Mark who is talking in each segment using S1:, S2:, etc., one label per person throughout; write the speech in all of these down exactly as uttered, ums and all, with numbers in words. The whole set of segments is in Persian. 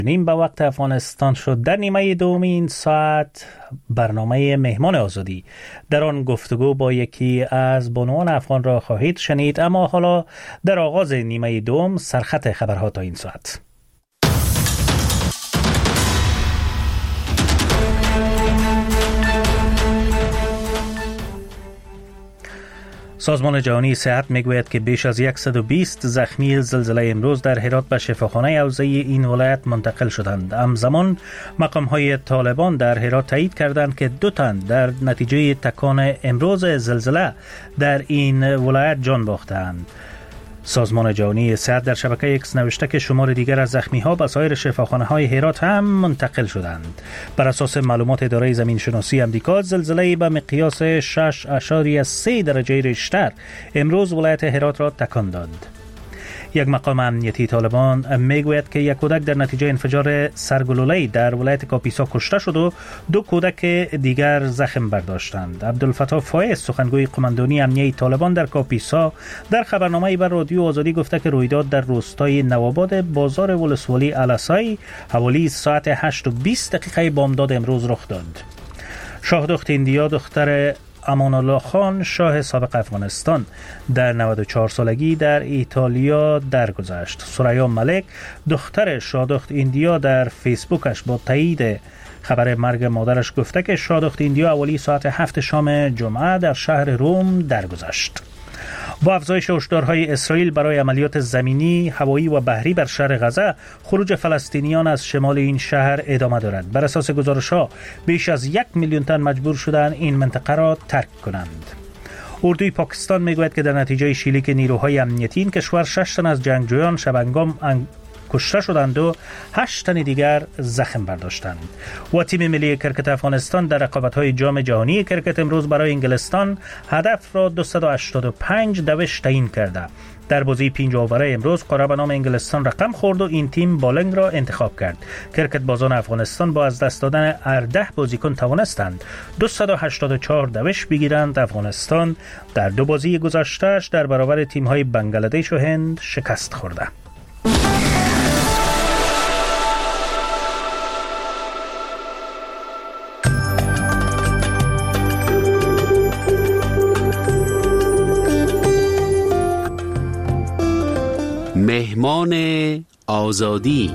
S1: نیم به وقت افغانستان شد. در نیمه دوم این ساعت برنامه مهمان آزادی، در آن گفتگو با یکی از بانوان افغان را خواهید شنید. اما حالا در آغاز نیمه دوم سرخط خبرها تا این ساعت. سازمان جهانی صحت میگوید که بیش از صد و بیست زخمی زلزله امروز در هرات به شفاخانه اوضاعی این ولایت منتقل شدند. همزمان مقام‌های طالبان در هرات تایید کردند که دو تن در نتیجه تکان امروز زلزله در این ولایت جان باختند. سازمان جهانی صحت در شبکه اکس نوشته که شمار دیگر از زخمی‌ها به سایر شفاخانه‌های هرات هم منتقل شدند. بر اساس معلومات اداره زمین‌شناسی آمریکا، زلزله به مقیاس شش اشاریه سه درجه ریشتر امروز ولایت هرات را تکان داد. یک مقام امنیتی طالبان میگوید که یک کودک در نتیجه انفجار سرگلوله‌ای در ولایت کاپیسا کشته شد و دو کودک دیگر زخم برداشتند. عبدالفتاح فایز، سخنگوی قماندانی امنیتی طالبان در کاپیسا، در خبرنامه‌ای بر رادیو آزادی گفته که رویداد در روستای نوآباد بازار ولسوالی علسای حوالی ساعت هشت و بیست دقیقه بامداد امروز رخ داد. شاهدخت ایندیا، دختر امان الله خان شاه سابق افغانستان، در نود و چهار سالگی در ایتالیا درگذشت. ثریا ملک، دختر شاهدخت ایندیا، در فیسبوکش با تایید خبر مرگ مادرش گفته که شاهدخت ایندیا اولی ساعت هفت شام جمعه در شهر روم درگذشت. با افزایش هشدارهای اسرائیل برای عملیات زمینی، هوایی و بحری بر شهر غزه، خروج فلسطینیان از شمال این شهر ادامه دارد. بر اساس گزارش‌ها بیش از یک میلیون تن مجبور شدند این منطقه را ترک کنند. اردوی پاکستان میگوید که در نتیجه شلیک نیروهای امنیتی این کشور شش تن از جنگجویان شبانگام ان... کشته شدند و هشت تن دیگر زخم برداشتند. و تیم ملی کرکت افغانستان در رقابت‌های جام جهانی کرکت امروز برای انگلستان هدف را دویست و هشتاد و پنج دوش تعیین کرده. در بازی پنج اووره امروز قرعه به نام انگلستان رقم خورد و این تیم بالنگ را انتخاب کرد. کرکت بازان افغانستان با از دست دادن هجده بازیکن توانستند دویست و هشتاد و چهار دوش بگیرند. افغانستان در دو بازی گذشته‌اش در برابر تیم‌های بنگلادش و هند شکست خورده.
S2: مهمان آزادی.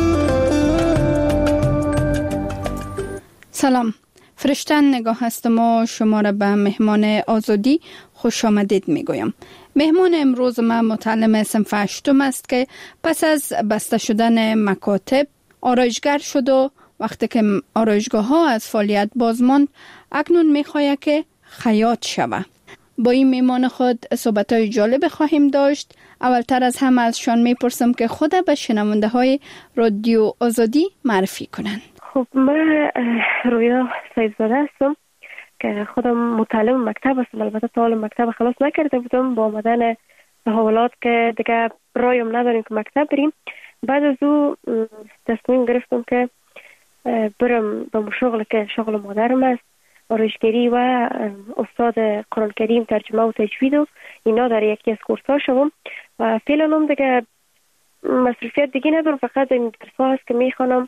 S3: سلام، فرشتن نگاه هستم و شما را به مهمان آزادی خوش آمدید میگویم. مهمان امروز ما متعلم صنف هشتم است که پس از بسته شدن مکاتب آرایشگر شد و وقتی که آرایشگاه ها از فعالیت باز ماند اکنون میخواهد که خیاط شود. با این مهمان خود صحبت‌های جالب خواهیم داشت. اولتر از همه ازشان میپرسم که خود به شنونده های رادیو آزادی معرفی کنند.
S4: خب من رویا سیدزاده هستم که خودم متعلم مکتب هستم. البته تا حالا مکتب خلاص نکرده بودم، با آمدن تحولات که دیگه رایم نداریم که مکتب بریم، بعد از او تصمیم گرفتم که برم به شغل که شغل مادرم است، آرایشگری و استاد قرآن کریم ترجمه و تجوید و اینا در یکی از کورس‌ها شدم و فعلا هم دیگه مصروفیت دیگه ندارم، فقط این درس‌ها هست که میخوانم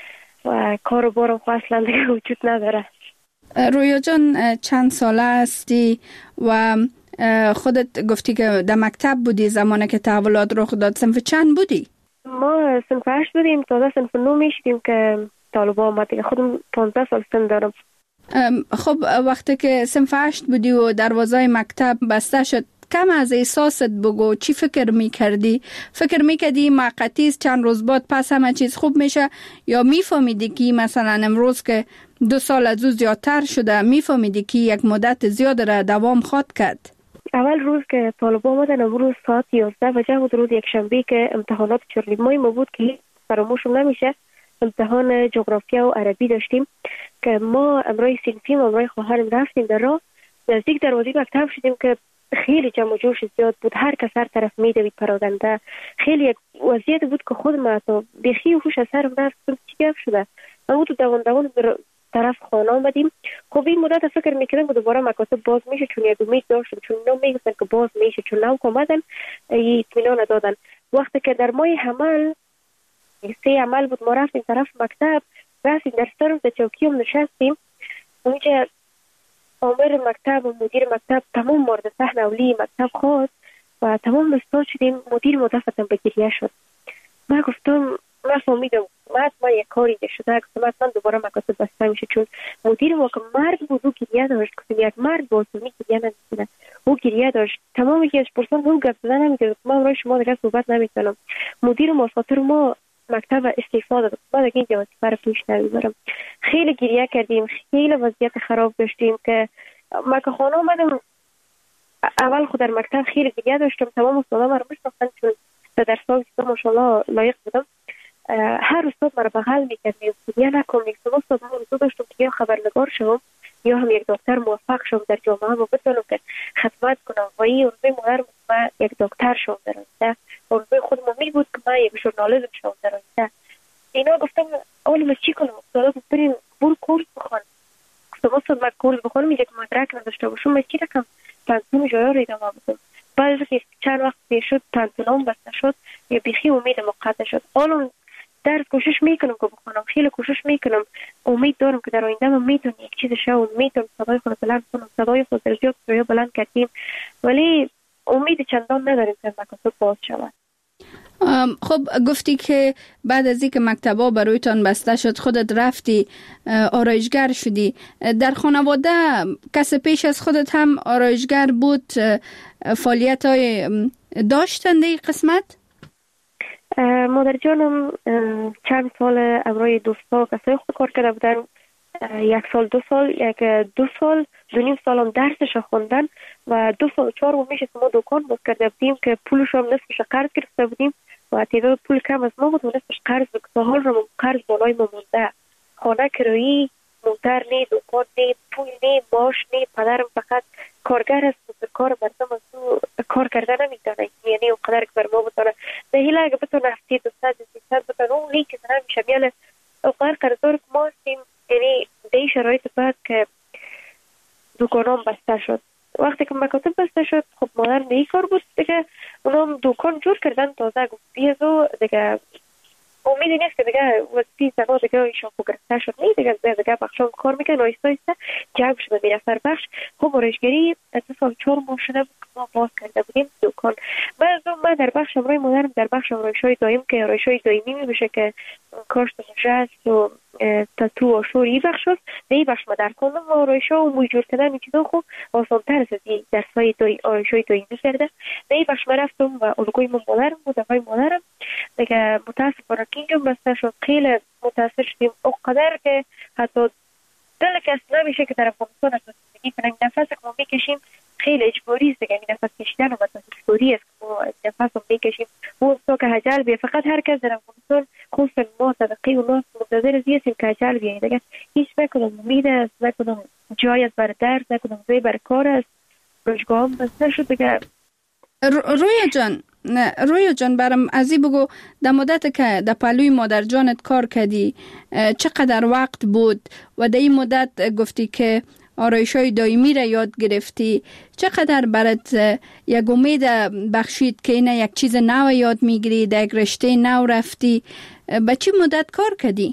S4: و کار و بارم خو اصلا دیگه وجود نداره.
S3: رویا جان چند ساله هستی و خودت گفتی که در مکتب بودی زمانی که تحولات رخ داد؟ صنف چند بودی؟
S4: ما صنف هشت بودیم، تازه صنف نو میشدیم که طالبان آمد دیگه. خودم پانزده سال سن دارم.
S3: خب وقتی که صنف هشت بودی و دروازه مکتب بسته شد، کم از احساست بگو، چی فکر میکردی؟ فکر میکردی موقتی است، چند روز بعد پس همه چیز خوب میشه، یا میفهمیدی که مثلا امروز که دو سال از او زیادتر شده میفهمیدی که یک مدت زیاد را دوام خواهد کرد؟
S4: اول روز که طالبان آمدن امروز ساعت یازده بجه بود، روز یک شنبه که امتحانات چهارم ماه ما بود که فراموشم نمیشه. امتحان جغرافیا و عربی داشتیم که ما امروز صنفیم امروز خواهرم رفتیم در راه نزدیک دروازه مکتب شدیم که خیلی جمع و جوش زیاد بود، هر کس هر طرف میدوید پراگنده. خیلی یک وضعیت بود که خود ما تو بخی و هوش از سرم رفت. چی گفت شده؟ ما تو دوان دوان در طرف خانه آمدیم. خب این مدت فکر میکردم که دوباره مکاتب باز میشه، چون یک امید داشتم، چون اینا میگفتن که باز میشه، چون نو آمدن اطمینان دادن. وقتی که در ماه حمل سه عمل بود. ما رفتیم طرف مکتب، رفتیم در طرف در چوکی هم نشستیم. اونجا آمر مکتب و مدیر مکتب تمام مورد صحن اولی مکتب خواست و تمام استاد شدیم. مدیر مدفتم به گریه شد. من گفتم من فهمیدم ما ما یک کاری شده، گفتم اصلا دوباره مکاتب بسته میشه، چون مدیر ما که مرد بود و گریه داشت. گفتم یک مرد بود و گریه نمیکنه، او گریه داشت. تمام که از پرسان هم گفت زدن نمیکرد. من برای شما دیگه صحبت نمیکنم. مدیر ما خاطر ما مکتب استعفا داد. ما دیگه اینجا وظیفه رو پیش نمیبرم. خیلی گریه کردیم، خیلی وضعیت خراب داشتیم که ما که خانه اومدم اول خود در مکتب خیلی گریه داشتم. تمام استادا ما رو میشناختن چون در درس‌ها ماشاءالله لایق بودم. هر استاد مرا بغل میکرد، گریه نکن. یک استاد ما رو داشتم که یا خبرنگار شدم یا هم یک دکتر موفق شدم در جامعه و بتونم که خدمت کنم. و این روزی مادر ما یک دکتر شدم در آینده. روزی خود ما می بود که من یک ژورنالیسم شدم در آینده. اینا گفتم اول ما چی کنم؟ استاد گفت بریم برو کورس بخوان. گفتم استاد من کورس بخونم اینجا که مدرک نداشته باشم من چی رقم تنظیم جایا رو ادامه بدم. بعد از اینکه چند وقت پیش شد تنظیمم بسته شد، یه بیخی امید مقطع شد. حالا درس کوشش میکنم که بخونم، خیلی کوشش میکنم. امید دارم که در آینده من میتونم یک چیز شو، میتونم صدای خود بلند کنم. صدای خود در زیاد رویا بلند کردیم ولی امید چندان نداریم که مکاتب باز شود.
S3: خب گفتی که بعد از اینکه مکتبا برویتان بسته شد خودت رفتی آرایشگر شدی. در خانواده کسی پیش از خودت هم آرایشگر بود؟ فعالیت های داشتن در این قسمت؟
S4: مادر جانم چند سال امرای دوستا کسای خود کار کرده بودن. یک سال دو سال یک دو سال دو نیم سال هم درسش خوندن و دو سال چهار و میشه که ما دکان باز کرده بودیم که پولش هم نصفش قرض گرفته بودیم و تعداد پول کم از ما بود و نصفش قرض بود. حال رو قرض بالای ما مونده. خانه کرایی، موتر نی، دکان نی، پول نی، معاش نی. پدرم فقط کارگر است و کار مردم از او کار کرده نمیدونه، یعنی اونقدر که بر ما بتونه به هیله اگه بتونه هفته دوستد سیصد بتونه اون هی که نمیشه میاله اونقدر قرضدار که ما هستیم. یعنی به شرایط بعد که دکانام بسته شد، وقتی که مکاتب بسته شد خب مادر نی کار بود دیگه، اونام دکان جور کردن تازه. گفت بیازو دیگه امیدی نیست که دیگه وقتی سبا دیگه ایشان گرفته شد، نه دیگه دیگه بخشام کار میکنه آیسته آیسته جمع شده میره سر بخش. خب آرایشگری از سال چهار ماه شده بود که ما باز کرده بودیم دکان. بعد من در بخش امرای مادرم در بخش آرایش‌های دایم که آرایش‌های دائمی میشه که کاشت نشست و تاتو و شوری بخش است، این بخش ما در کندم و آرایش‌ها و موی جور کردن این چیزا خوب آسان‌تر از این درس‌های دای آرایش‌های دائمی کرده. این بخش ما رفتم و الگوی من مادرم بود، اقای مادرم دیگه متاسفانه که اینجا بسته شد. خیلی متاسف شدیم اونقدر که حتی دل کس نمیشه که در افغانستان از زندگی کنیم. نفس که ما میکشیم خیلی اجباری است دیگه. این نفس کشیدن و مثلا اجباری است که ما نفس رو میکشیم. و تو که هجل بیه فقط هر کس در افغانستان خصوصا ما صدقی و ناس منتظر از هستیم که هجل بیه دیگه. هیچ نکنم امید است، نکنم جای است برای درس، نکنم جای برای کار است. روزگاه هم بسته شد دیگه.
S3: رویا جان نه رویا جان برام ازی بگو در مدت که در پلوی مادر جانت کار کردی چقدر وقت بود و در این مدت گفتی که آرایش‌های دائمی را یاد گرفتی، چقدر برات یک امید بخشید که اینه یک چیز نو یاد میگیری، در یک رشته نو رفتی؟ به چی مدت کار کردی؟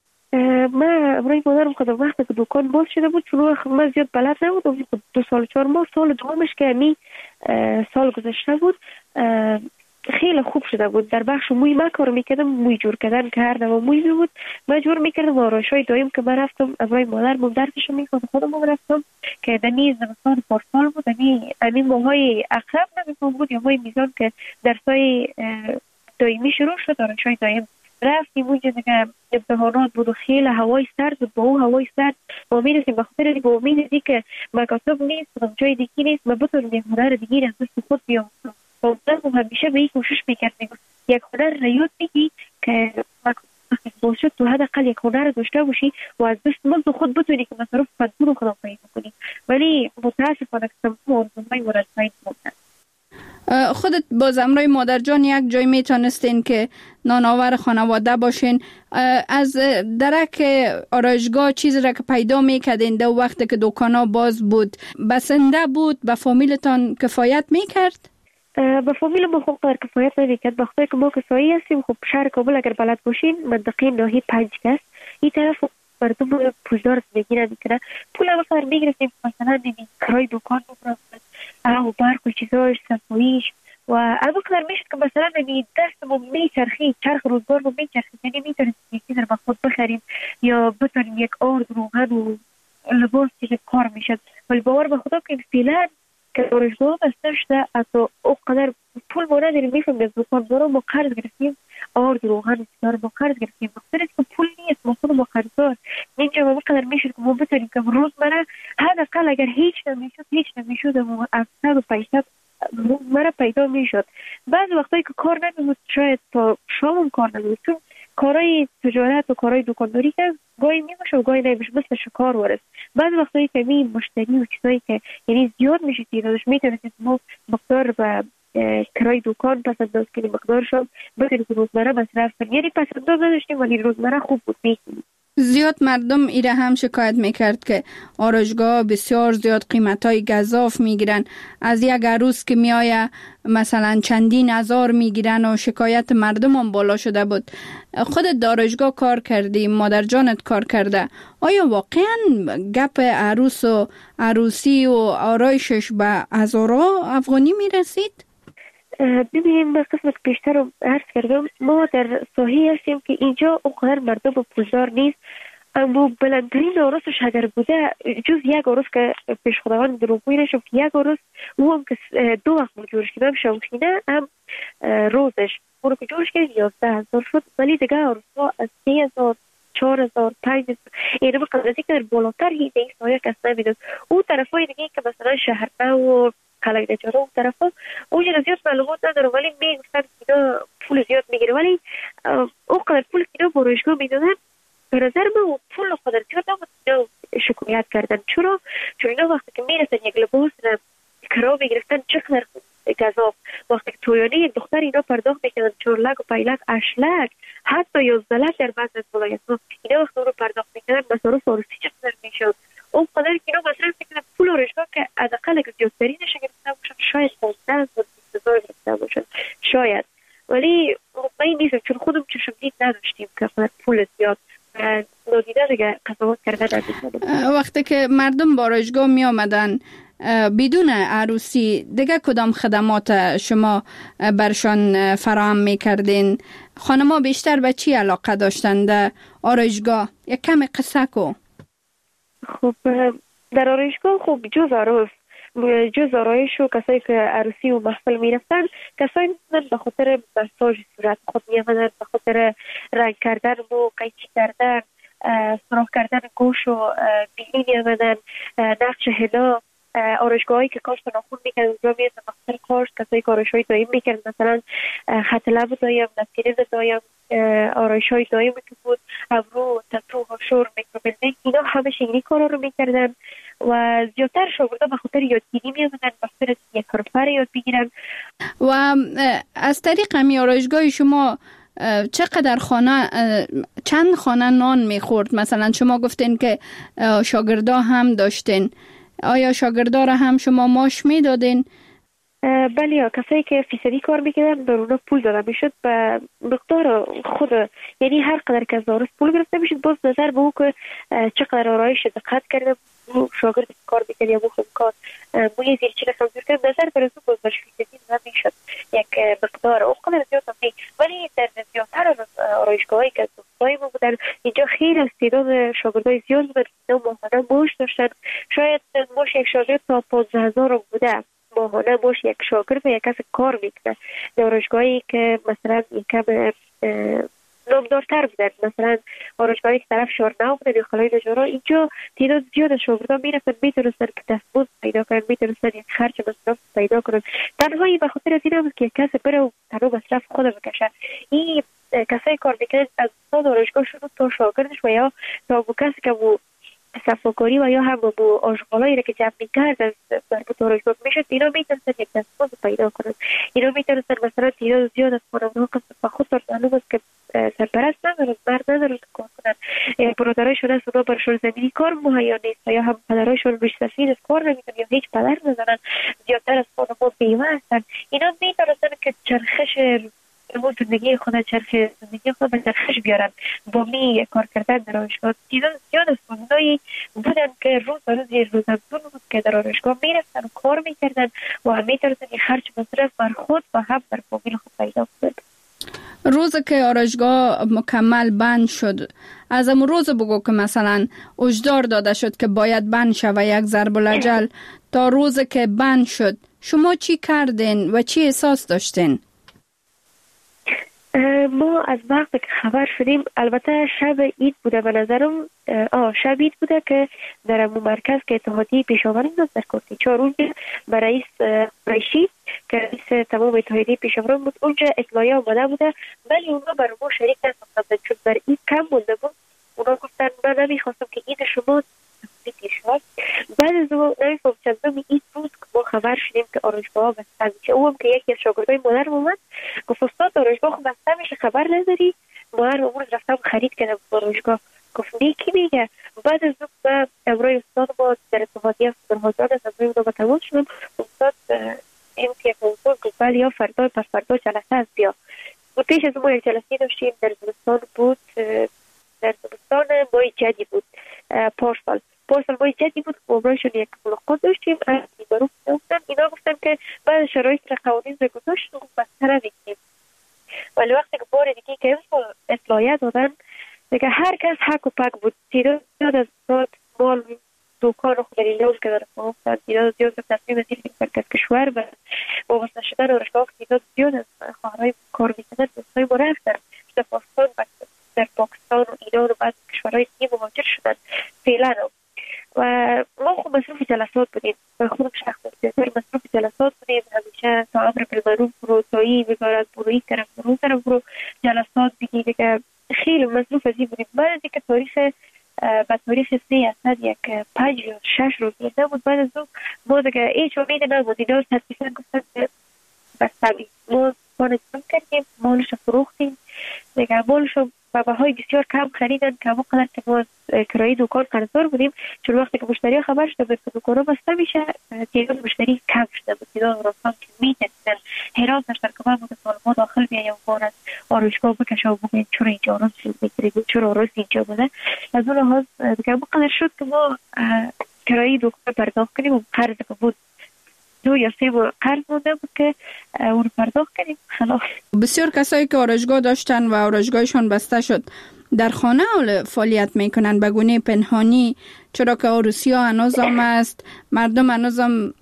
S4: من امروی مادرم خود وقتی که دکان باز شده بود چون من زیاد بلد نبودم. دو سال چهار ماه سال دومش که می سال گذشته بود خیلی خوب شده بود. در بخش موی من کار میکردم، موی جور کردن که هر نوع موی می بود من جور میکردم. آرایش‌های دایم که من رفتم امروی مادرم درسش میخواد خودم هم رفتم که دنی زمستان پارسال بود. دنی همین ماهای اقرب نمیفهم بود یا ماهای میزان که درسای دائمی شروع شد. آرایش‌های دایم رفتیم اونجا دیگه امتحانات بود و خیلی هوای سرد بود. با اون هوای سرد ما میرسیم به خاطر دی با امید دی که مکاتب نیست و جای دیگه نیست من بتونم یک هنر دیگه از دست خود بیام. و من همیشه به این کوشش میکرد میگم یک هنر را یاد بگی که باشد تو حداقل یک هنر داشته باشی و از دست من خود بتونی که مصرف فنون خودم پیدا کنی. ولی متاسفانه که تمام آرزوهای مرا سعید بودن.
S3: خودت باز امرای مادر جان یک جای میتونستین که نانآور خانواده باشین، از درک آرایشگاه چیزی را که پیدا میکردین در وقتی که دکانا باز بود بسنده بود به فامیلتان کفایت میکرد؟
S4: به فامیل ما خوب قدر کفایت نمیکرد. به خاطر که ما کسایی هستیم، خب شهر کابل اگر بلد باشین منطقه ناحیه پنج است، این طرف مردم پولدار میگیرن میکنه پول هم قدر میگرفتیم، مثلا ببین کرای دکان بفرستن و برق و چیزاش صفاییش و اما قدر میشد که مثلا ببین دستمون میچرخید، چرخ روزگارمون میچرخید، یعنی میتونیم یک چیز رو به خود بخریم یا بتونیم یک آرد روغن و لباس که کار میشد. ولی باور به خدا که فعلا که دانشگاه بسته شده، حتی اونقدر پول ما نداریم، میفهمیم از دکاندارا ما قرض گرفتیم، آرد روغن سیگار ما قرض گرفتیم، بخاطر که پول نیست، ما خود ما قرضدار اینجا ما قدر میشد که ما بتونیم که روزمره حداقل اگر هیچ نمیشد هیچ نمیشد و افصد و پیشت مرا پیدا میشد. بعض وقتایی که کار نمیمود شاید تا شام کار نمیمود، چون کارهای تجارت و کارهای دکانداری که گاهی میباشه و گاهی نمیشه، مثل شکار ورس. بعض وقتایی که می مشتری و چیزایی که یعنی زیاد میشه تعدادش، میتونید ما مقدار و کرای دکان پس انداز کنیم، مقدارش هم بتونید که روزمره مصرف کنیم، یعنی پس انداز نداشتیم ولی روزمره خوب بود میکنیم.
S3: زیاد مردم ایره هم شکایت میکرد که آرایشگاه بسیار زیاد قیمتای گزاف میگیرن، از یک عروس که میآیه مثلا چندین هزار میگیرن و شکایت مردم هم بالا شده بود. خودت دارایشگاه کار کردی، مادر جانت کار کرده، آیا واقعا گپ عروس و عروسی و آرایشش به هزارها افغانی میرسید؟
S4: ببینیم به قسمت پیشتر رو عرض کردم، ما در ساحه هستیم که اینجا اونقدر مردم و پولدار نیست، اما بلندترین عروسش اگر بوده جز یک عروس که پیش خداوند دروغگویی نشم که یک عروس او هم که دو وقت ما جورش کردم شوخینه هم روزش اونو که جورش کردیم یازده هزار شد، ولی دیگه عروس ها از سه هزار چهار هزار پنج هزار اینه به قدرتی که در بالاتر هیده این سایه کس نمیدون. اون طرف های دیگه که مثلا شهرنه و قلعه نجاره اون طرف ها اونجا زیاد معلومات ندارم، ولی میگفتن اینا پول زیاد میگیره، ولی اون قدر پول که اینا بارایشگاه میدادن به نظر من اون پول قدر زیاد نبود. اینا شکایت کردن چرا؟ چون اینا وقتی که میرسن یک لباس کرا میگرفتن چقدر گزاف، وقتی که تویانه یک دختر اینا پرداخت میکنن چهار لک و پنج لک هشت لک حتی یازده لک در بعض از ولایت ها اینا وقتی اون رو پرداخت میکنن مصارف عروسی چقدر میشد. اون قدر که اینا مصرف میکنن پول آرایشگاه که حداقل اگه زیادترینش گرفته باشن شاید پانزده هزار بیست هزار گرفته باشن شاید، ولی مطمئن نیستم چون خودم چشم دید نداشتیم که پول زیاد نادیده دیگه قضاوت کردن نمی‌کنم.
S3: وقتی که مردم با آرایشگاه می آمدن بدون عروسی دیگه کدام خدمات شما برشان فراهم میکردین؟ خانما بیشتر به چی علاقه داشتند آرایشگاه؟ یک کمی قصه کو.
S4: خب در آرایشگاه خب جز عروس جز آرایش و کسایی که عروسی و محفل میرفتن کسایی میتونن به خاطر مساژ صورت خود میامدن، به خاطر رنگ کردن و قیچی کردن، سراخ کردن گوش و بینی میامدن، نقش هنا، آرایشگاهایی که کاشت ناخون میکرد اونجا میرسن به خاطر کاشت، کسایی که آرایش های دایم میکرد مثلا خط لب دایم، نسکرین دایم، آرایش های دایم که بود، ابرو، تتو، هاشور، میکروبلدینگ، اینا همه شینی کارا رو میکردن و زیادتر شاگردا به خاطر یادگیری میامدن، به خاطر یک حرفه رو یاد بگیرن.
S3: و از طریق همی آرایشگاه شما چقدر خانه چند خانه نان میخورد؟ مثلا شما گفتین که شاگردا هم داشتین، آیا شاگردا را هم شما ماش میدادین؟
S4: بله، کسایی که فیصدی کار میکردن در اونا پول داده میشد به مقدار خود، یعنی هر قدر که از دارست پول گرفته میشد. باز نظر به او که چقدر آرایش دقت کرده شاگرد کار میکرد یا بو کار موی زیر چی رسم زیر کرد نظر برای او باز برش فیصدی داده میشد یک مقدار او قدر زیاد هم نی. ولی در زیادتر آرایشگاهایی که دوستایی ما بودن اینجا خیلی از تعداد شاگردای زیاد بودن که ماهانه موش داشتن. شاید موش یک شاگرد تا پانزده هزار بوده ماهانه موش یک شاگرد و یک کس کار میکنه. در آرایشگاهی که مثلا یکم نامدارتر بودن، مثلا آرایشگاهی که طرف شارنو بودن یا خلای نجارا، اینجا تعداد زیاد از شاگردان میرفتن میتونستن که دستمزد پیدا کنن، میتونستن یک خرج مصرف پیدا کنن. تنهایی به خاطر از این هم که کسی بره و تنها مصرف خود بکشه. این کسایی کار میکنن از استاد آرایشگاه شروع تا شاگردش و یا تا بو کسی که بو صفاکاری و یا هم بو آشغالایی را که جمع میکرد از مربوط آرایشگاه میشد، اینا میتونستن یک دستمزد پیدا کنن. اینا میتونستن مثلا تعداد زیاد از خانم‌ها که به خود معلوم است که سرپرست ندارن، مرد ندارن که کار کنن. برادرایشون هست اونا برشون زمینی کار مهیا نیست یا هم پدرایشون روش سفید کار نمیکنن یا هیچ پدر ندارن، زیادتر از خانم‌ها بیوه هستن. اینا میتونستن که چرخش اون زندگی خود چرخ زندگی خود به چرخش بیارن با می کار کردن در آرایشگاه. چیزان زیاد از فامیلایی بودن که روز روز روزانتون بود که در آرایشگاه میرفتن و کار میکردن و هم میتونستن خرج مصرف بر خود و هم بر فامیل خود پیدا کنند.
S3: روز که آرایشگاه مکمل بند شد، از اون روز بگو که مثلا هشدار داده شد که باید بند شود یک ضرب الاجل، تا روز که بند شد شما چی کردین و چی احساس داشتین؟
S4: ما از وقتی که خبر شدیم، البته شب عید بوده به نظرم، آه شب عید بوده که در امون مرکز که اتحادیه پیشاوران بود در کوتی چهار اونجا به رئیس رئیسی که رئیس تمام اتحادیه پیشاوران بود اونجا اطلاعیه آمده بوده، ولی اونا بر ما شریک نساختن چون در عید کم مونده بود. اونا گفتن من نمیخواستم که عید شما بیتیر شد. بعد از اون نمیفهم چندم عید بود که ما خبر شدیم که آرایشگاه بسته میشه. اون هم که یکی از شاگردای مادر اومد گفت استاد آرایشگاه بسته میشه خبر نداری؟ مادر امروز رفتم خرید کردم آرایشگاه. گفت نه کی میگه؟ بعد از اون به امروی استاد ما در اتحادیه فرهادان از امروی اونا به تماس شدم. استاد این که کنسول گفت ولی یا فردا پر فردا جلسه از بیا. و پیش از ما یک جلسه داشتیم در زمستان بود، در زمستان ماه جدی بود پارسال پارسال ماه جدی بود که امرویشون یک ملاقات داشتیم. از بیمارو گفتن اینا گفتن که بعد شرایط را قوانین را گذاشت و بستره میکنیم، ولی وقتی که بار دیگه که اطلاعیه دادن دیگه هر کس حق و پک بود. تعداد زیاد از داد مال دوکان و خودری لوز که داره فهمتن، تعداد زیاد از تصمیم زیر مرکز کشور و وابسته شدن آرایشگاه تعداد زیاد از خواهرهای کار میکنن دوستای ما رفتن در پاکستان در پاکستان و ایران و بعد کشورهای دیگه مهاجر شدن فعلا. و ما خود مصروف جلسات بودیم، خودم شخصا بسیار مصروف جلسات بودیم، همیشه تا امر بالمعروف برو، تا این وزارت برو، این طرف برو، اون طرف برو، جلسات دیگه دیگه خیلی مصروف ازی بودیم. بعد از اینکه تاریخ به تاریخ سه اصد یک پنج یا شش روز رسیده بود، بعد از اون ما دیگه هیچ امید نبود. اینا تدبیسن گفتن که بستوی ما مانجم کردیم، مالش فروختیم دیگه، مالش و بهای بسیار کم خریدن که همون قدر که ما کرایه دکان قرضدار بودیم، چون وقتی که مشتری خبر شده بود که دکانو بسته میشه تعداد مشتری کم شده بود. تعداد راستان که میتونستن حیران داشتن که من بود سال ما داخل بیایم و بارد آرایشگاه بکشه و بگویم چرا اینجا آراز میگیریم، چرا آراز اینجا بوده. از اون لحاظ دیگه همون قدر شد که ما کرایه دکان پرداخت کنیم و قرض که بود دو یا سه ماه قرض مونده بود که اون رو پرداخت کنیم. خلاص
S3: بسیار کسایی که آرایشگاه داشتن و آرایشگاهشون بسته شد در خانه اول فعالیت میکنن به گونه پنهانی، چرا که عروسی ها هنوز هم است، مردم هنوز هم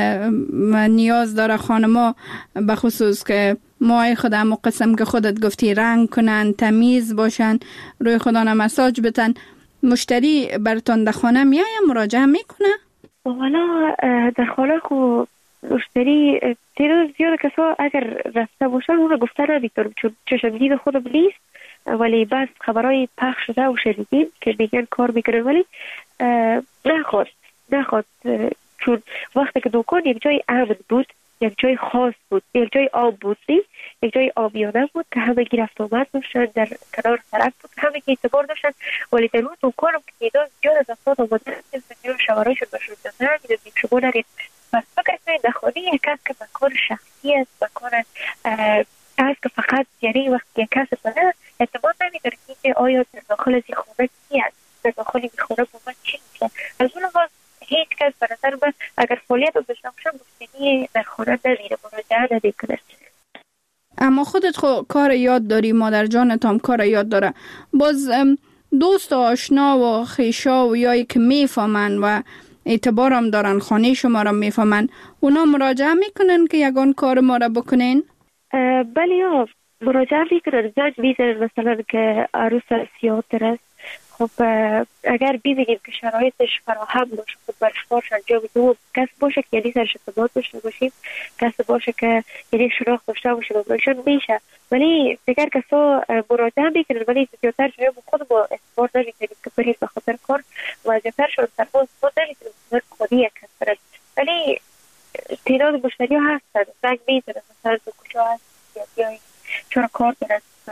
S3: نیاز داره خانما به خصوص که موهای خود هم قسم که خودت گفتی رنگ کنن، تمیز باشن، روی خودانه مساج بتن. مشتری برتون در خانه میایه مراجعه میکنه؟
S4: والا در خانه خو مشتری تعداد زیاد کسا اگر رفته باشن اون رو گفته نمیتونم چون چشم دید خودم نیست، ولی بس خبرهای پخش شده و شنیدیم که میگن کار میکنن، ولی نخواد نخواد چون وقتی که دکان یک جای امن بود، یک جای خاص بود، یک جای آب بود نیست، یک جای آبیانه بود که همه گی رفت آمد داشتن، در کنار سرک بود همه گی اعتبار داشتن. ولی در اون دکانم که ایدان زیاد از افراد آمده زیاد شوارایشون بشون دادن میدونیم شما نرید. بس فکر کنید نخوانی یک کس که مکان شخصی است، مکان است که فقط یعنی وقتی یک کس بده اعتماد نمیداره که آیا در داخل از این خونه چی است، در داخل این خونه با من چی میشه. از اون لحاظ هیچ کس به نظر من اگر فعالیت رو داشته باشم مشتری در خونه نمیره، مراجعه نمیکنه.
S3: اما خودت خو کار یاد داری، مادر جانت هم کار یاد داره، باز دوست و آشنا و خیشا و یایی که میفهمن و اعتبارم دارن، خانه شما را میفهمن، اونا مراجعه میکنن که یگان کار ما را بکنین؟
S4: بله یا مراجعه میکنن، زنگ میزنن مثلا که عروس سیاتر است، خب اگر ببینیم که شرایطش فراهم باشه خب برش باش انجام دو کس باشه که یعنی سرش ارتباط داشته باشیم، کس باشه که یعنی شناخت داشته باشیم برایشون میشه. ولی دیگر کسا مراجعه میکنن ولی زیادتر جایی خود با اعتبار نمیکنیم که برید به خاطر کار و زیادتر شد سرباز ما نمیکنیم بزرگ خودی یک کس برد. ولی تعداد مشتری ها هستن، زنگ میزنن مثلا تو کجا هست یا چرا کار دارن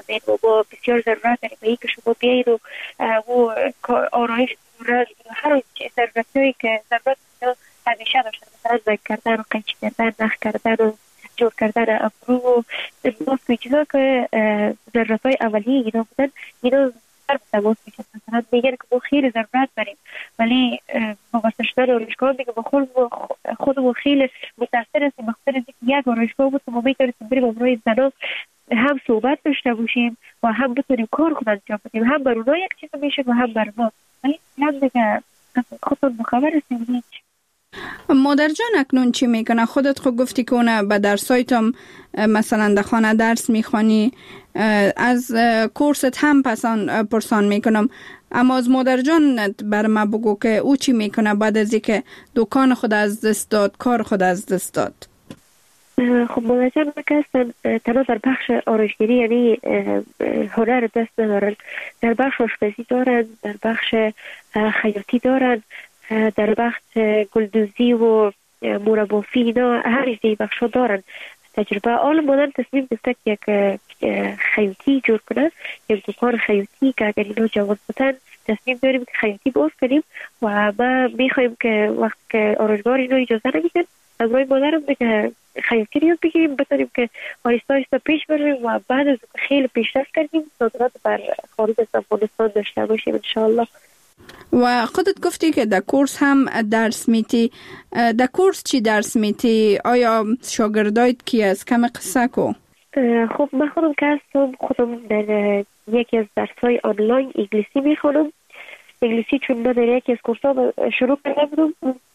S4: آمدین و ما بسیار ضرورت داریم به اینکه شما بیایید و و آرایش را هر ضرورتایی که ضرورت همیشه داشتن، مثلا زنگ کردن و قیچی کردن، نخ کردن و جور کردن ابرو و باز چیزا که ضرورت های اولیه اینا بودن، اینا سر به تماس میشن. مثلا میگن که ما خیلی ضرورت داریم ولی وابسته شدن آرایشگاه میگه با خود خودمون خیلی متاثر هستیم، بخاطر اینکه یک آرایشگاه بود که ما میتونستیم بریم امروی زنا هم صحبت داشته باشیم و هم بتونیم کار خود انجام بدیم، هم بر اونها یک چیز میشه و هم بر ما. ولی هم دیگه خودتون بخبر هستیم هیچ.
S3: مادر جان اکنون چی میکنه؟ خودت خود گفتی که اونه به درسایت هم مثلا در خانه درس میخوانی، از کورست هم پسان پرسان میکنم، اما از مادر جان بر ما بگو که او چی میکنه بعد از اینکه دکان خود از دست داد، کار خود از دست داد؟
S4: خب مادر جان هستن تنها در بخش آرایشگری یعنی هنر دست ندارن، در بخش آشپزی دارن، در بخش خیاطی دارن، در بخش گلدوزی و مربافی اینا هر ایزی بخش ها دارن تجربه. آل مادر تصمیم گرفته یک خیاطی جور کنه، یک دکان خیاطی که اگر اینا جواز بودن تصمیم داریم که خیاطی باز کنیم و ما میخوایم که وقت که آرایشگاه اینا اجازه نمیدن امروی مادرم بگه خیاطی رو بگیریم بتونیم که آهسته آهسته پیش بریم و بعد از خیلی پیشرفت کردیم صادرات بر خارج از افغانستان داشته باشیم انشاءالله.
S3: و خودت گفتی که در کورس هم درس میتی، در کورس چی درس میتی؟ آیا شاگردایت کی از کم قصه کو؟
S4: خب من خودم که هستم خودم در یکی از درس‌های آنلاین انگلیسی میخونم. انگلیسی چون من در یکی از کورس‌ها شروع کرده بودم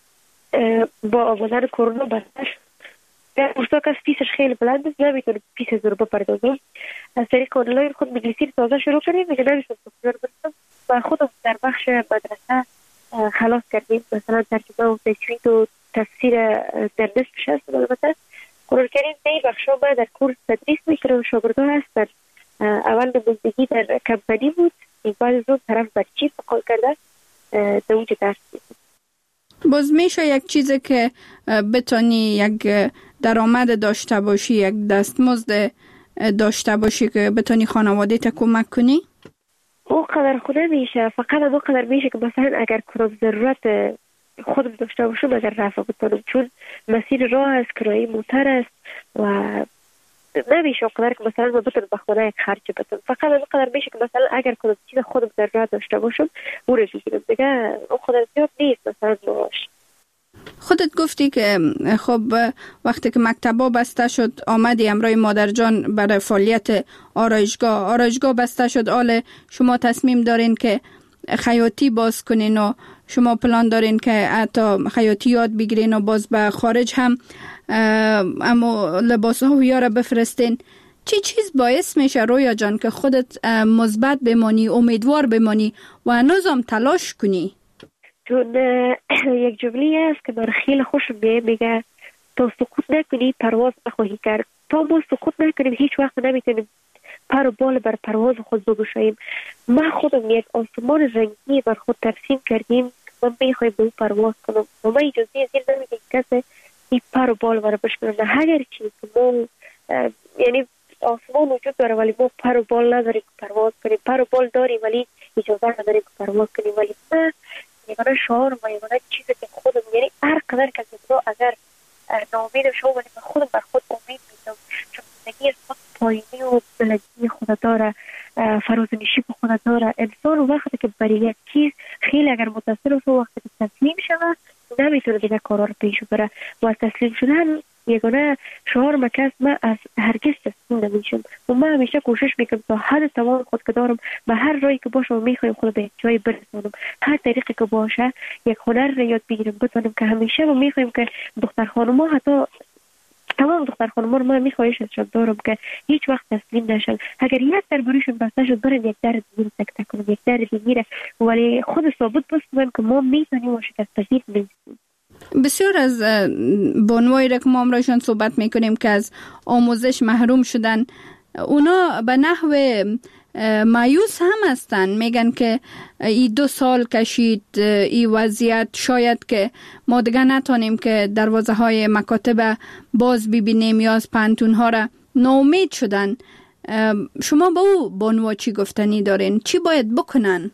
S4: با آمدن کرونا بسته شد. در کورس‌ها که فیسش خیلی بلند است نمیتونم فیس رو بپردازم، از طریق آنلاین خود انگلیسی تازه شروع کردیم دیگه نمیشم سوفیار برسم و خودم در بخش مدرسه خلاص کردیم، مثلا ترجمه و تجوید و تفسیر در نصفش هست. البته قرار کردیم در بخش ها من در کورس تدریس میکنم و شاگردها هستن. اول نمایندگی در کمپانی بود، بعد از اون طرف برچی فقال کرده در اونجا درس میکنم.
S3: باز میشه یک چیزی که بتانی یک درآمد داشته باشی، یک دستمزد داشته باشی که بتانی خانواده تا کمک کنی؟
S4: او قدر خود میشه، فقط او قدر میشه که مثلا اگر کدام ضرورت خودم داشته باشم اگر رفع بتونم، چون مسیر راه است، کرایه موتر است و نمیشه قدر که مثلا من بتونم بخونه یک خرج بتونم. فقط او قدر میشه که مثلا اگر کدام چیز خودم ضرورت داشته باشم او رو بگیرم دیگه. او قدر زیاد نیست مثلا باش.
S3: خودت گفتی که خب وقتی که مکتبا بسته شد آمدی امرای مادر جان برای فعالیت آرایشگاه آرایشگاه بسته شد، آله شما تصمیم دارین که خیاطی باز کنین و شما پلان دارین که حتی خیاطی یاد بگیرین و باز به خارج هم اما لباس ها ویاره بفرستین. چی چیز باعث میشه رویا جان که خودت مثبت بمانی، امیدوار بمانی و هنوزم تلاش کنی؟
S4: چون یک جمله است که من خیلی خوشم میاد، میگه تا سقوط نکنی پرواز نخواهی کرد. تا ما سقوط نکنیم هیچ وقت نمیتونیم پر و بال بر پرواز خود بگشاییم. من خودم یک آسمان رنگی بر خود ترسیم کردیم، من میخوایم به اون پرواز کنم و من اجازه از این نمیدیم کسی این پر و بال بر بشکنم. هر چیز ما یعنی آسمان وجود داره ولی ما پر و بال نداریم که پرواز کنیم، پر و بال داریم ولی اجازه نداریم که پرواز کنیم. ولی من یگانه شعار و یگانه چیزی که خودم یعنی هر قدر که زیبا اگر ناامید شما ولی من خودم بر خود امید میدم، چون زندگی خود پایینی و بلندی خود داره، فرازنشی به خود داره. انسان وقتی که برای یک چیز خیلی اگر متاثر باشه وقتی که تسلیم شود نمیتونه دیگه کارا رو پیش ببره و تسلیم شدن یگانه شعار مکس. من از هرگز تسلیم نمیشم و من همیشه کوشش میکنم تا حد توان خود که دارم به هر راهی که باشه و میخوایم خود به جای برسونم، هر طریقی که باشه یک هنر رو یاد بگیرم بتونم که همیشه و میخوایم که دختر خانوما حتی تمام دختر خانوما رو من میخواهیش ازشان دارم که هیچ وقت تسلیم نشن. اگر یک در بروشون بسته شد برن یک در دیگه تک تک کنم، یک در دیگه ولی خود ثابت بسنن که ما میتونیم و شکست پذیر نیستیم.
S3: بسیار از بانوایی را که ما امرایشان صحبت میکنیم که از آموزش محروم شدن، اونا به نحو مایوس هم هستن، میگن که ای دو سال کشید ای وضعیت، شاید که ما دیگه نتانیم که دروازه های مکاتب باز ببینیم یا از پانتون ها را ناامید شدن. شما با او بانوا چی گفتنی دارین؟ چی باید بکنن؟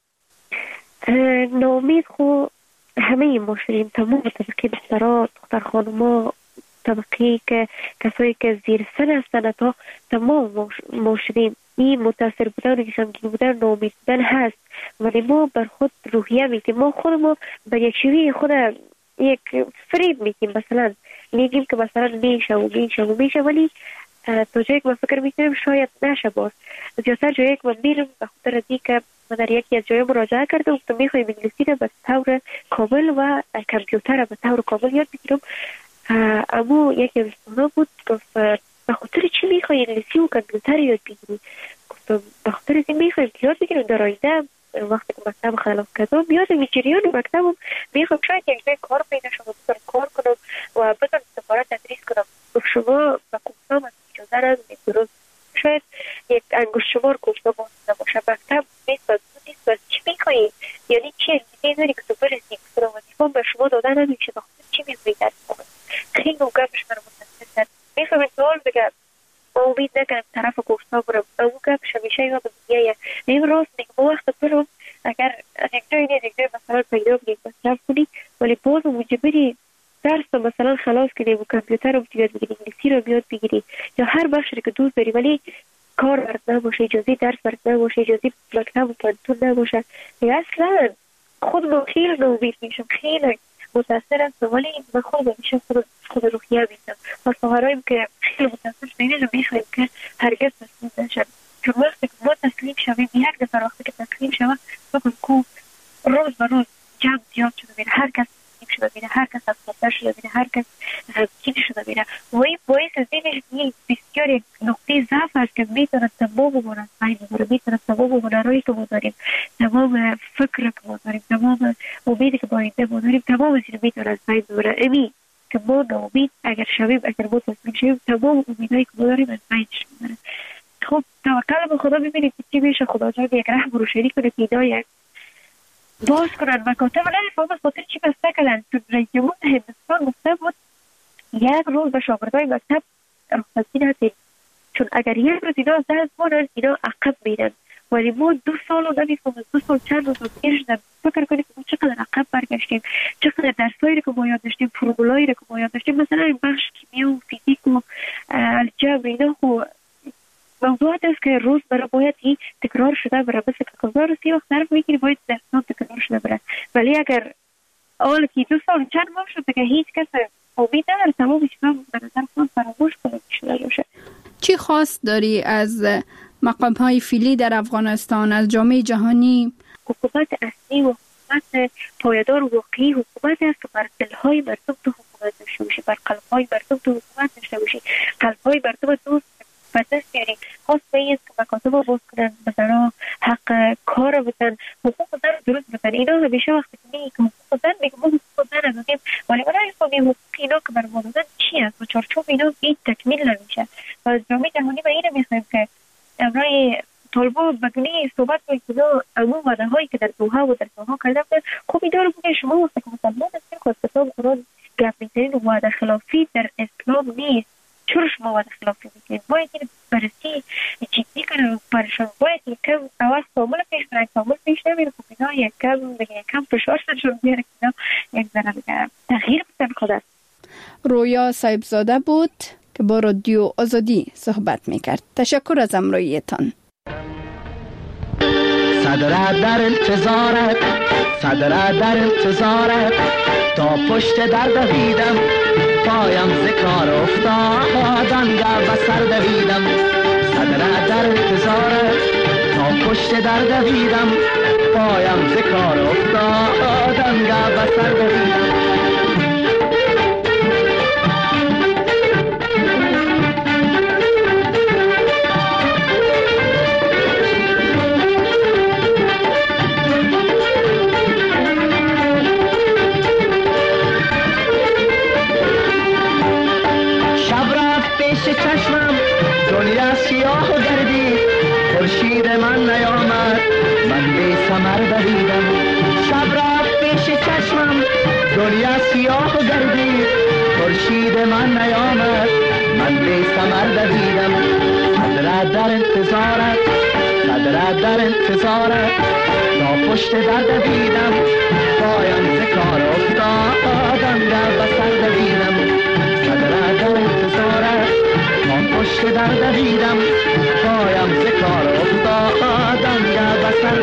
S4: ناامید خو همه مشتریم، تمام طبقه بسترات، دختر خانوما، طبقه که کسایی که زیر سن هستن تا تمام مشتریم این متاثر بودن و غمگین بودن، ناامید بودن هست. ولی ما بر خود روحیه میتیم، ما خود ما بر یک شوی خود یک فریب میتیم، مثلا میگیم که مثلا میشه و میشه و میشه، ولی تا جایی که من فکر میکنم شاید نشه. باز زیادتر جایی که من میرم به خاطر ازی که من در یکی از جایی مراجعه کرده و میخوایم انگلیسی رو به طور کامل و کامپیوتر رو به طور کامل یاد بگیرم. اما یکی از دوستانا بود گفت به خاطر چی میخوای انگلیسی و کامپیوتر یاد بگیری؟ گفتم به خاطر ازی میخوایم یاد بگیرم در آینده وقتی که مکتب خلاص کردم بیادم جریان مکتبم میخوام شاید یک جای کار پیدا شما بتونم کار کنم و بتونم سفارت تدریس کنم. گفت شما به کوفتام از اجازه ندارید، درست شاید یک انگشت شمار کوفتا باز نباشه، مکتب نیست و نیست و چی میخوایی؟ یعنی چی میداری که تو برسی که وظیفه به شما داده نمیشه، به خاطر چی میخوایی درس کنم؟ خیلی او گفش من متاسف کرد. میخوام این سوال بگم امید نکنم طرف کوفتا برم، او گفش همیشه یا به دنیایه نیم راست میگم وقت برم اگر از یک جای نیز یک جای مثلا پیدا بگیم مصرف کنی، ولی باز مجبری درس رو مثلا خلاص کنی و کامپیوتر رو بیاد بگیری، انگلیسی رو بیاد بگیری یا هر بخشی که دوست داری، ولی کار برد نباشه، اجازه درس برد نباشه، اجازه مکتب و پانتون نباشه. اصلا خود من خیلی نومید میشم، خیلی متاثر هستم، ولی من خود میشم خود خود روحیه میشم و سهرایم که خیلی متاثر شدیم میخوایم که هرگز تسلیم نشم. چون وقتی که ما تسلیم شویم یک دفعه وقتی که تسلیم شویم بکن کو روز به روز جمع زیاد شده میره، هر کس تسلیم شده میره، هر کس افسرده شده میره، هر کس غمگین شده میره و این باعث از این بسیار یک نقطه ضعف است که میتونه تمام ما از بین ببره، میتونه تمام هنرهایی که ما داریم، تمام فکر که ما داریم، تمام امیدی که با آینده ما داریم، تمام از این میتونه از بین ببره. امی که ما ناامید اگر شویم، اگر ما تسلیم شویم، تمام امیدهایی که ما داریم از بین میبره. خب توکل به خدا ببینید که چی میشه. خدا جای یک رحم رو شریک کنه که اینا یک باز کنن مکاتب نه فهم از خاطر چی بسته کردن. چون رئیس جمهور هندوستان گفته بود یک روز به شاگردای مکتب رخصتی ندید، چون اگر یک روز اینا از دست بانن اینا عقب میرن. ولی ما دو سال رو نمیفهم، دو سال چند روز رو گیر شدن. فکر کنید که ما چقدر عقب برگشتیم، چقدر درسایی رو که ما یاد داشتیم، فرمولایی رو که ما یاد داشتیم، مثلا این بخش کیمیا و فیزیک و الجبر اینا خو موضوعات است که روز برای باید این تکرار شده بره، بس که هزار و سی وقت طرف میگیری باید درسان تکرار شده بره. ولی اگر اول که دو سال چند ماه شده که هیچ کس امید نداره تمام چیزا به نظر خود فراموش کنه شده باشه.
S3: چی خواست داری از مقام های فعلی در افغانستان، از جامعه جهانی؟
S4: حکومت اصلی و حکومت پایدار و واقعی حکومت است که بر دلهای مردم تو حکومت داشته باشه، بر قلبهای مردم تو حکومت داشته باشه، قلبهای مردم تو پسست بیاری. خواست به این که مکاتب رو باز کنن، مثلا حق کار رو بتن، حقوق زن رو درست بتن. اینا همیشه وقتی که میگه که حقوق زن میگه ما حقوق زن رو دادیم، ولی ما نمیفهمیم حقوق اینا که بر ما دادن چی است و چارچوب اینا هیچ تکمیل نمیشه. و از جامعه جهانی به اینو میخوایم که امرای طالبا بدونی صحبت کنید که امون وعده هایی که در دوحه و در دوحه کردن خوب اینا رو بگه شما وقتی که مسلمان هستین که از کتاب قرآن گپ میزنین و وعده خلافی در اسلام نیست. چرا شما وعده خلافی میکنید؟ باید این بررسی جدی کنن و برشان باید یک کم اول کامل پیش برن، کامل پیش نمیره که اینا یک کم یک کم فشار شدشون بیاره که اینا یک ذره بگه تغییر بتن خدا.
S3: رویا صاحبزاده بود که با رادیو آزادی صحبت میکرد. تشکر از همراهیتان.
S5: صدرت در انتظارت، صدرت در انتظارت، تا پشت در دویدم پایم ذکر افتاد آنگه بسر دویدم. صدرت در انتظارت، تا پشت در دویدم پایم ذکر افتاد آنگه بسر دویدم. دنیا سیاه و گردید، خورشید من نیامد، من بی ثمر دویدم. شب رفت پیش چشمم، دنیا سیاه و گردید، خورشید من نیامد، من بی ثمر دویدم. صدرت در انتظارت صدرت در انتظارت تا پشت در دویدم پایم ز کار افتادم در بسر دویدم صدرت در انتظارت تا پشت در دویدم پایم ز کار افتادم در بسر